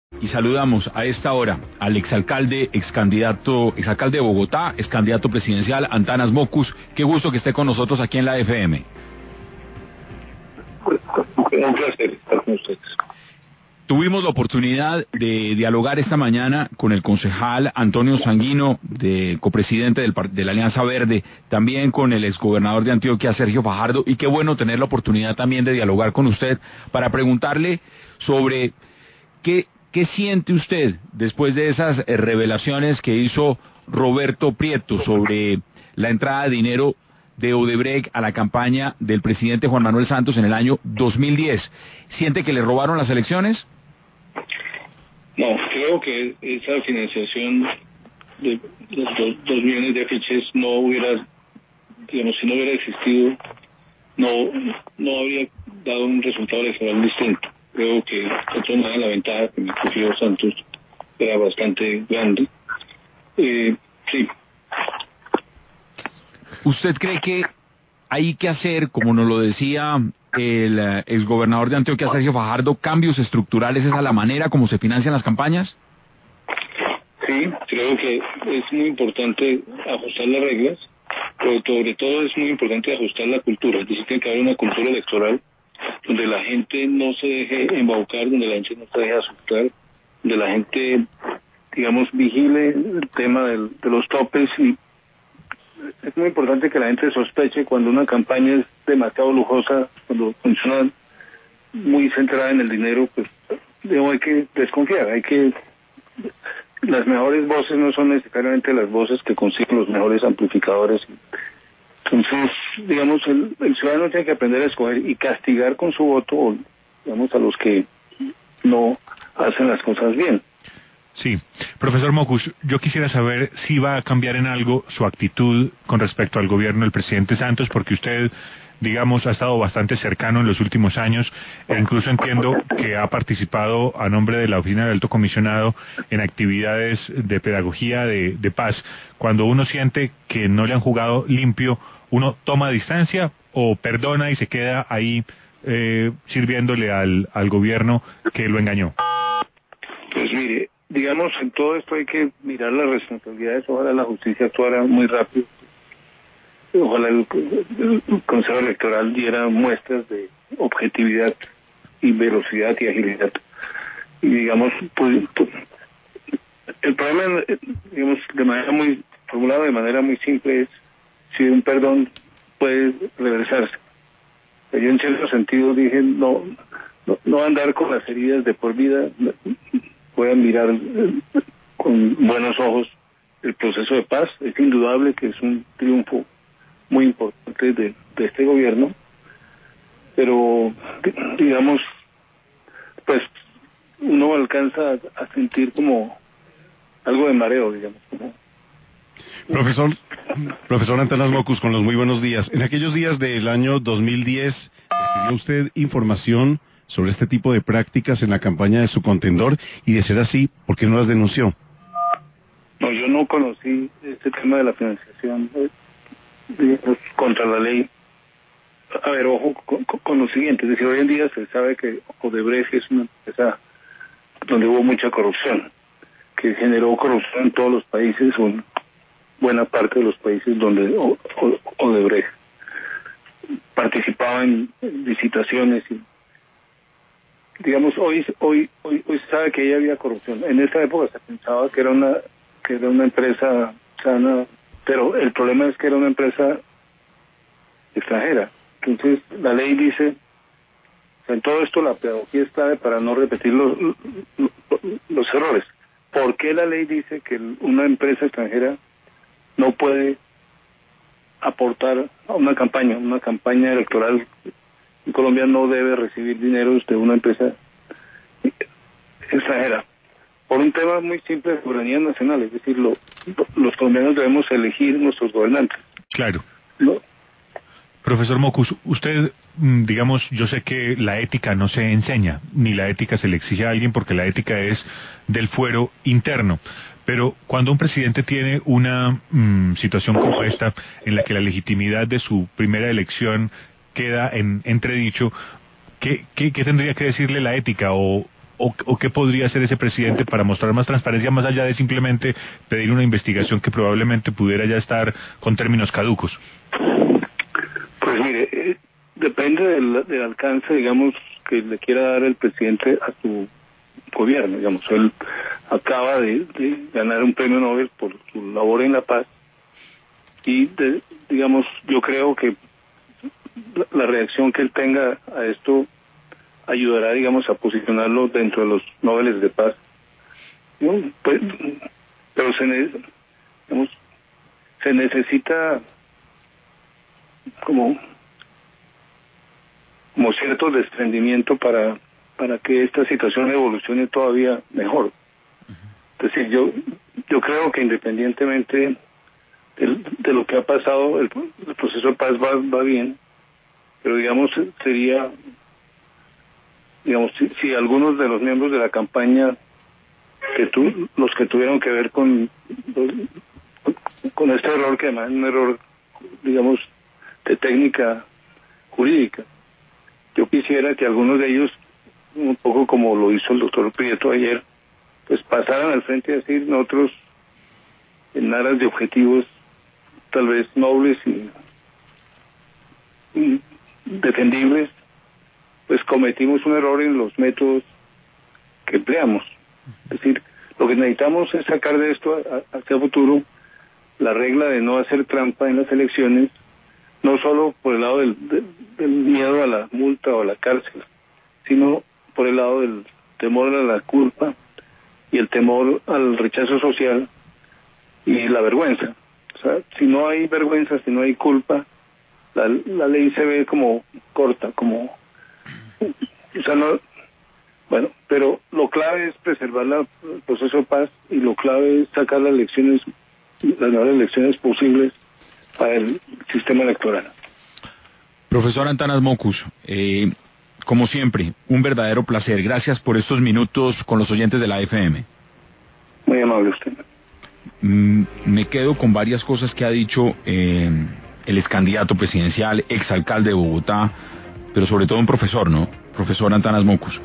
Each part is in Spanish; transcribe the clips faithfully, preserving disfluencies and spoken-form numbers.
Y saludamos a esta hora al exalcalde, excandidato, exalcalde de Bogotá, excandidato presidencial, Antanas Mockus. Qué gusto que esté con nosotros aquí en la F M. Un placer estar con ustedes. Tuvimos la oportunidad de dialogar esta mañana con el concejal Antonio Sanguino, de copresidente del, de la Alianza Verde, también con el exgobernador de Antioquia, Sergio Fajardo, y qué bueno tener la oportunidad también de dialogar con usted para preguntarle sobre qué, qué siente usted después de esas eh, revelaciones que hizo Roberto Prieto sobre la entrada de dinero de Odebrecht a la campaña del presidente Juan Manuel Santos en el año dos mil diez. ¿Siente que le robaron las elecciones? No, creo que esa financiación de los dos, dos millones de afiches no hubiera, digamos, si no hubiera existido, no no habría dado un resultado electoral distinto. Creo que de todas maneras la ventaja que me cogió Santos era bastante grande. Eh, sí. ¿Usted cree que hay que hacer, como nos lo decía el uh, exgobernador de Antioquia, Sergio Fajardo, cambios estructurales a la manera como se financian las campañas? Sí, creo que es muy importante ajustar las reglas, pero sobre todo es muy importante ajustar la cultura. Es decir, tiene que haber una cultura electoral donde la gente no se deje embaucar, donde la gente no se deje asustar, donde la gente, digamos, vigile el tema del, de los topes. Y es muy importante que la gente sospeche cuando una campaña es demasiado lujosa, cuando funciona muy centrada en el dinero, pues digo, hay que desconfiar, hay que... Las mejores voces no son necesariamente las voces que consiguen los mejores amplificadores. Entonces, digamos, el, el ciudadano tiene que aprender a escoger y castigar con su voto, digamos, a los que no hacen las cosas bien. Sí. Profesor Mockus, yo quisiera saber si va a cambiar en algo su actitud con respecto al gobierno del presidente Santos, porque usted, digamos, ha estado bastante cercano en los últimos años, e incluso entiendo que ha participado a nombre de la Oficina del Alto Comisionado en actividades de pedagogía de, de paz. Cuando uno siente que no le han jugado limpio, ¿uno toma distancia o perdona y se queda ahí eh, sirviéndole al, al gobierno que lo engañó? Pues mire, digamos, en todo esto hay que mirar las responsabilidades. Ojalá la justicia actuara muy rápido. Ojalá el, el Consejo Electoral diera muestras de objetividad y velocidad y agilidad. Y digamos, pues, pues el problema, digamos, de manera muy formulado de manera muy simple es si un perdón puede reversarse. Yo en cierto sentido dije no, no, no andar con las heridas de por vida. Voy a mirar con buenos ojos el proceso de paz. Es indudable que es un triunfo muy importante de, de este gobierno, pero digamos, pues uno alcanza a, a sentir como algo de mareo, digamos. Como... Profesor, profesor Antanas Mockus, con los muy buenos días. En aquellos días del año dos mil diez, ¿recibió usted información sobre este tipo de prácticas en la campaña de su contendor? Y de ser así, ¿por qué no las denunció? No, yo no conocí este tema de la financiación eh, digamos, contra la ley. A ver, ojo con, con lo siguiente, es decir, hoy en día se sabe que Odebrecht es una empresa donde hubo mucha corrupción, que generó corrupción en todos los países, o en buena parte de los países donde Odebrecht participaba en licitaciones y digamos, hoy hoy hoy hoy se sabe que ahí había corrupción. En esa época se pensaba que era una que era una empresa sana, pero el problema es que era una empresa extranjera. Entonces, la ley dice, o sea, en todo esto la pedagogía es clave para no repetir los, los, los errores. ¿Por qué la ley dice que una empresa extranjera no puede aportar a una campaña, una campaña electoral? En Colombia no debe recibir dineros de una empresa extranjera. Por un tema muy simple de soberanía nacional, es decir, lo, los colombianos debemos elegir nuestros gobernantes. Claro. ¿No? Profesor Mockus, usted, digamos, yo sé que la ética no se enseña, ni la ética se le exige a alguien porque la ética es del fuero interno. Pero cuando un presidente tiene una mmm, situación como esta, en la que la legitimidad de su primera elección queda en entredicho, ¿qué, qué, qué tendría que decirle la ética? ¿O o, o qué podría hacer ese presidente para mostrar más transparencia más allá de simplemente pedir una investigación que probablemente pudiera ya estar con términos caducos? Pues mire, eh, depende del, del alcance, digamos, que le quiera dar el presidente a su gobierno. Digamos, él acaba de, de ganar un premio Nobel por su labor en la paz y, de, digamos, yo creo que la, la reacción que él tenga a esto ayudará, digamos, a posicionarlo dentro de los Nobeles de paz. ¿No? Pues, pero se, ne, digamos, se necesita como como cierto desprendimiento para para que esta situación evolucione todavía mejor. Es decir, yo yo creo que independientemente de, de lo que ha pasado, el, el proceso de paz va, va bien, pero digamos sería, digamos, si, si algunos de los miembros de la campaña, que tu, los que tuvieron que ver con, con este error, que además es un error, digamos, de técnica jurídica, yo quisiera que algunos de ellos, un poco como lo hizo el doctor Prieto ayer, pues pasaran al frente y decir, nosotros, en aras de objetivos tal vez nobles y, y defendibles, pues cometimos un error en los métodos que empleamos. Es decir, lo que necesitamos es sacar de esto hacia futuro la regla de no hacer trampa en las elecciones, no solo por el lado del, del, del miedo a la multa o a la cárcel, sino por el lado del temor a la culpa y el temor al rechazo social y la vergüenza. O sea, si no hay vergüenza, si no hay culpa, la, la ley se ve como corta, como... O sea, no... Bueno, pero lo clave es preservar la, el proceso de paz y lo clave es sacar las elecciones, las mejores elecciones posibles para el sistema electoral. Profesor Antanas Mockus, eh, como siempre, un verdadero placer. Gracias por estos minutos con los oyentes de la F M. Muy amable usted. Mm, me quedo con varias cosas que ha dicho eh, el ex candidato presidencial, exalcalde de Bogotá, pero sobre todo un profesor, ¿no? Profesor Antanas Mockus.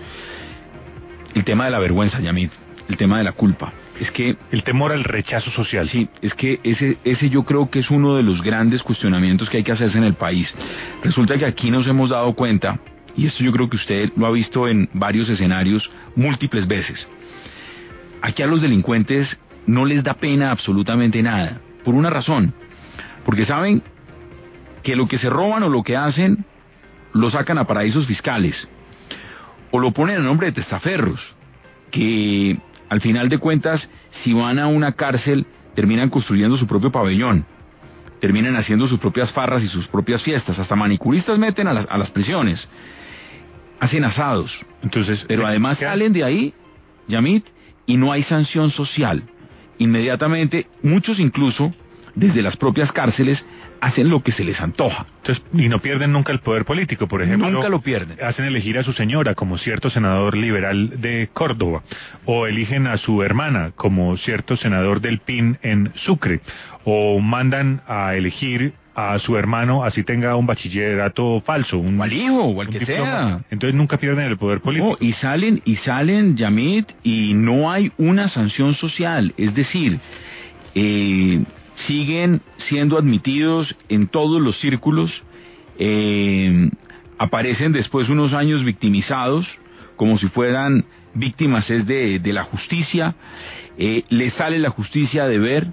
El tema de la vergüenza, Yamit, el tema de la culpa. Es que el temor al rechazo social. Sí, es que ese, ese yo creo que es uno de los grandes cuestionamientos que hay que hacerse en el país. Resulta que aquí nos hemos dado cuenta, y esto yo creo que usted lo ha visto en varios escenarios múltiples veces. Aquí a los delincuentes no les da pena absolutamente nada, por una razón, porque saben que lo que se roban o lo que hacen lo sacan a paraísos fiscales, o lo ponen a nombre de testaferros, que al final de cuentas, si van a una cárcel, terminan construyendo su propio pabellón, terminan haciendo sus propias farras y sus propias fiestas, hasta manicuristas meten a las, a las prisiones, hacen asados. Entonces, pero además ¿qué? Salen de ahí, Yamit, y no hay sanción social. Inmediatamente, muchos incluso, desde las propias cárceles, hacen lo que se les antoja. Entonces, y no pierden nunca el poder político, por ejemplo. Nunca lo pierden. Hacen elegir a su señora como cierto senador liberal de Córdoba, o eligen a su hermana como cierto senador del P I N en Sucre, o mandan a elegir a su hermano así tenga un bachillerato falso, un o al hijo, o al que diploma. sea. Entonces nunca pierden el poder político. No, y salen, y salen, Yamit, y no hay una sanción social, es decir, eh... siguen siendo admitidos en todos los círculos, eh, aparecen después unos años victimizados, como si fueran víctimas es de, de la justicia, eh, les sale la justicia de ver,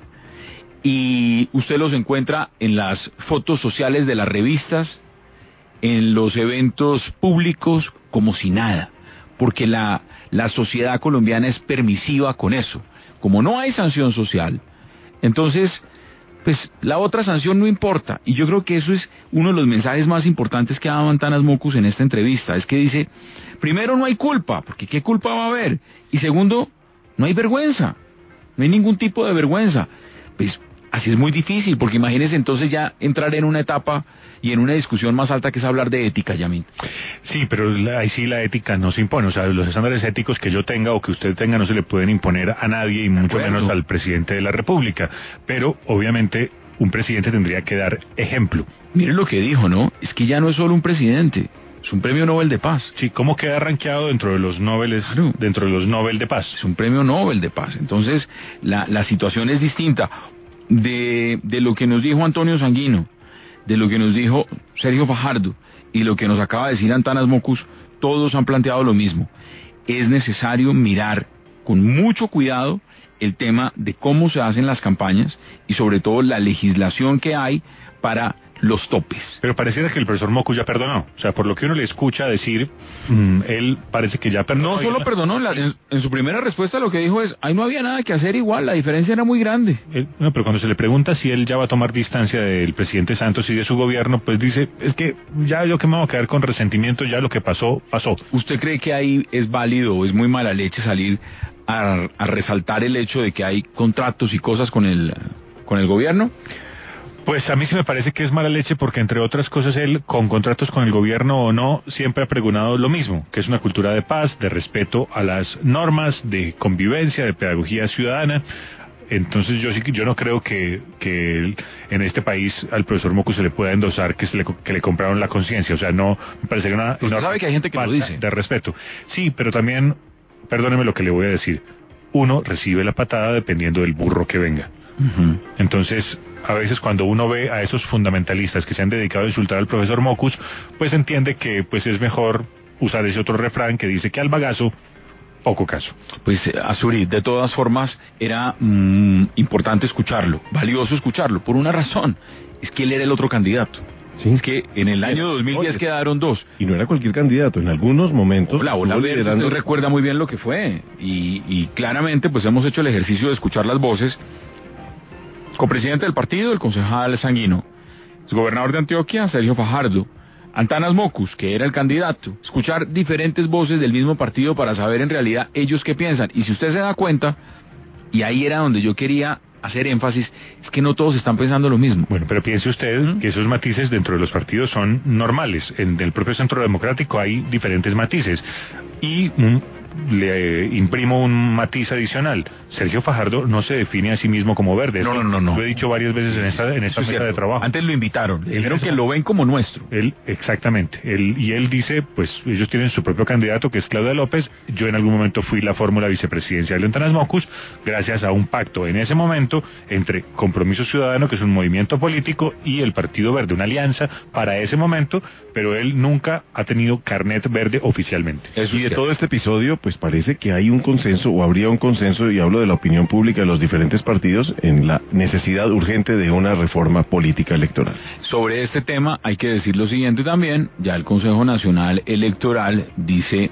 y usted los encuentra en las fotos sociales de las revistas, en los eventos públicos, como si nada, porque la, la sociedad colombiana es permisiva con eso. Como no hay sanción social, entonces pues la otra sanción no importa, y yo creo que eso es uno de los mensajes más importantes que ha dado Antanas Mockus en esta entrevista, es que dice, primero no hay culpa, porque ¿qué culpa va a haber? Y segundo, no hay vergüenza, no hay ningún tipo de vergüenza. Pues así es muy difícil, porque imagínese entonces ya entrar en una etapa y en una discusión más alta que es hablar de ética, Yamín. Sí, pero ahí sí la ética no se impone, o sea, los estándares éticos que yo tenga o que usted tenga no se le pueden imponer a nadie y mucho menos al presidente de la República, pero obviamente un presidente tendría que dar ejemplo. Miren lo que dijo, ¿no? Es que ya no es solo un presidente, Es un premio Nobel de Paz. Sí, ¿cómo queda rankeado dentro de los Nobel, claro. dentro de los Nobel de Paz? Es un premio Nobel de Paz. Entonces, la, la situación es distinta. De, de lo que nos dijo Antonio Sanguino, de lo que nos dijo Sergio Fajardo y lo que nos acaba de decir Antanas Mockus, todos han planteado lo mismo. Es necesario mirar con mucho cuidado el tema de cómo se hacen las campañas y sobre todo la legislación que hay para los topes. Pero pareciera que el profesor Mockus ya perdonó. O sea, por lo que uno le escucha decir, mmm, él parece que ya perdonó. No solo perdonó, la, en, en su primera respuesta lo que dijo es, ahí no había nada que hacer igual, la diferencia era muy grande. Él, no, pero cuando se le pregunta si él ya va a tomar distancia del presidente Santos y de su gobierno, pues dice, es que ya yo que me voy a quedar con resentimiento, ya lo que pasó, pasó. ¿Usted cree que ahí es válido o es muy mala leche salir a, a resaltar el hecho de que hay contratos y cosas con el, con el gobierno? Pues a mí sí me parece que es mala leche porque, entre otras cosas, él, con contratos con el gobierno o no, siempre ha pregonado lo mismo, que es una cultura de paz, de respeto a las normas, de convivencia, de pedagogía ciudadana. Entonces yo sí yo no creo que, que él, en este país al profesor Mockus se le pueda endosar que, se le, que le compraron la conciencia. O sea, no, me parece que una, una sabe que hay gente que lo dice. De respeto. Sí, pero también, perdóneme lo que le voy a decir, uno recibe la patada dependiendo del burro que venga. Uh-huh. Entonces, a veces cuando uno ve a esos fundamentalistas que se han dedicado a insultar al profesor Mockus, pues entiende que pues es mejor usar ese otro refrán que dice que al bagazo, poco caso. Pues Azuri, de todas formas, era mmm, importante escucharlo, valioso escucharlo, por una razón, es que él era el otro candidato. Sí. Es que en el año dos mil diez Oye, quedaron dos. Y no era cualquier candidato, en algunos momentos... La Ola Verde liderando... recuerda muy bien lo que fue, y, y claramente pues hemos hecho el ejercicio de escuchar las voces. Copresidente del partido, el concejal Sanguino, el gobernador de Antioquia, Sergio Fajardo, Antanas Mockus, que era el candidato, escuchar diferentes voces del mismo partido para saber en realidad ellos qué piensan. Y si usted se da cuenta, y ahí era donde yo quería hacer énfasis, es que no todos están pensando lo mismo. Bueno, pero piense usted ¿Mm? que esos matices dentro de los partidos son normales. En el propio Centro Democrático hay diferentes matices. Y mm, le eh, imprimo un matiz adicional. Sergio Fajardo no se define a sí mismo como verde. No, no, no, no. Lo he dicho varias veces en esta, en esta mesa de trabajo. Antes lo invitaron. Le dijeron que lo ven como nuestro. Él, exactamente. Él, y él dice, pues ellos tienen su propio candidato, que es Claudia López. Yo en algún momento fui la fórmula vicepresidencial de Antanas Mockus, gracias a un pacto en ese momento entre Compromiso Ciudadano, que es un movimiento político, y el Partido Verde, una alianza para ese momento, pero él nunca ha tenido carnet verde oficialmente. Eso y de todo este episodio, pues parece que hay un consenso, o habría un consenso, y hablo de la opinión pública de los diferentes partidos, en la necesidad urgente de una reforma política electoral. Sobre este tema hay que decir lo siguiente también, ya el Consejo Nacional Electoral dice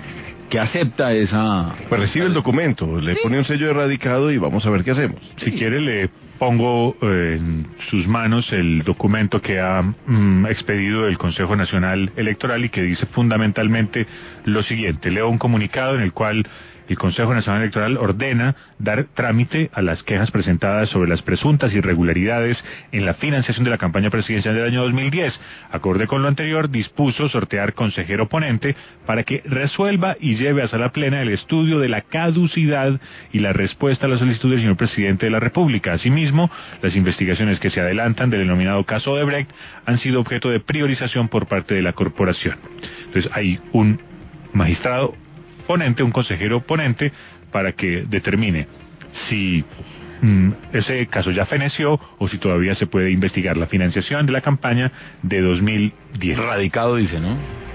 que acepta esa... Pues recibe el documento, le sí. pone un sello erradicado y vamos a ver qué hacemos. Si sí. quiere le pongo eh, en sus manos el documento que ha mm, expedido el Consejo Nacional Electoral y que dice fundamentalmente lo siguiente. Leo un comunicado en el cual el Consejo Nacional Electoral ordena dar trámite a las quejas presentadas sobre las presuntas irregularidades en la financiación de la campaña presidencial del año dos mil diez. Acorde con lo anterior, dispuso sortear consejero ponente para que resuelva y lleve a sala plena el estudio de la caducidad y la respuesta a la solicitud del señor presidente de la República. Asimismo, las investigaciones que se adelantan del denominado caso Odebrecht han sido objeto de priorización por parte de la corporación. Entonces, hay un magistrado ponente, un consejero ponente, para que determine si mm, ese caso ya feneció o si todavía se puede investigar la financiación de la campaña de dos mil diez. Radicado dice, ¿no?